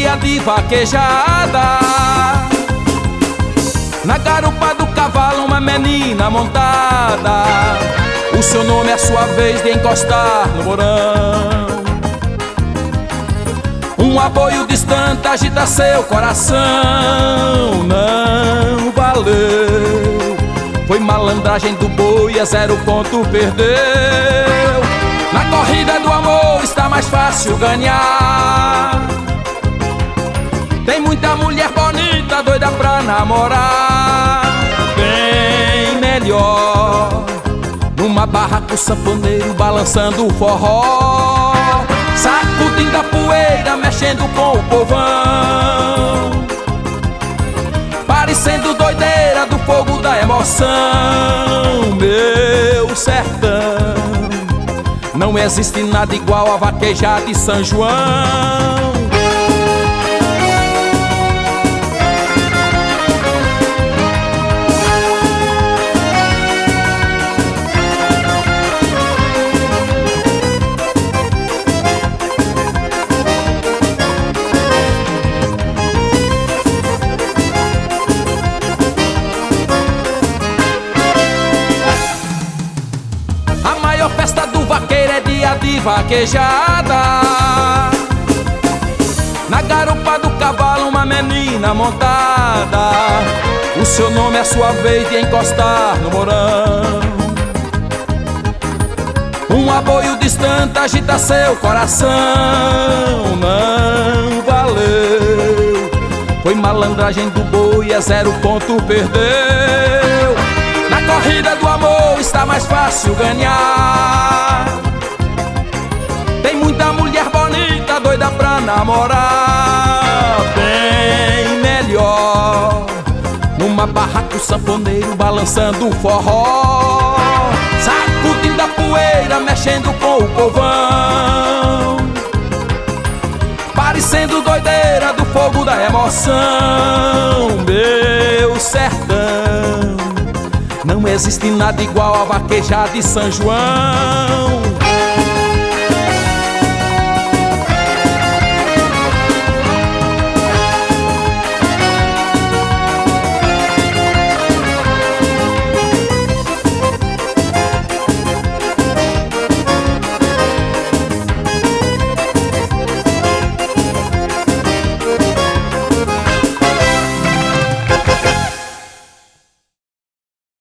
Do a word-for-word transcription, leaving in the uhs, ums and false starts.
dia de vaquejada. Na garupa do cavalo uma menina montada. O seu nome é a sua vez de encostar no morão. Um aboio distante agita seu coração. Não valeu, foi malandragem do boi, a zero ponto perdeu. Na corrida do amor está mais fácil ganhar. Tem muita mulher bonita doida pra namorar. Bem melhor numa barra com o sanfoneiro balançando o forró, sacudindo a poeira, mexendo com o povão, parecendo doideira do fogo da emoção. Meu sertão, não existe nada igual a vaquejada de São João. A festa do vaqueiro é dia de vaquejada. Na garupa do cavalo uma menina montada. O seu nome é a sua vez de encostar no morão. Um aboio distante agita seu coração. Não valeu, foi malandragem do boi, é zero ponto perdeu. Na corrida do amor está mais fácil ganhar. Tem muita mulher bonita doida pra namorar. Bem melhor numa barra com o sanfoneiro balançando o forró, sacudindo a poeira, mexendo com o povão, parecendo doideira do fogo da emoção. Meu sertão, não existe nada igual a vaquejada de São João.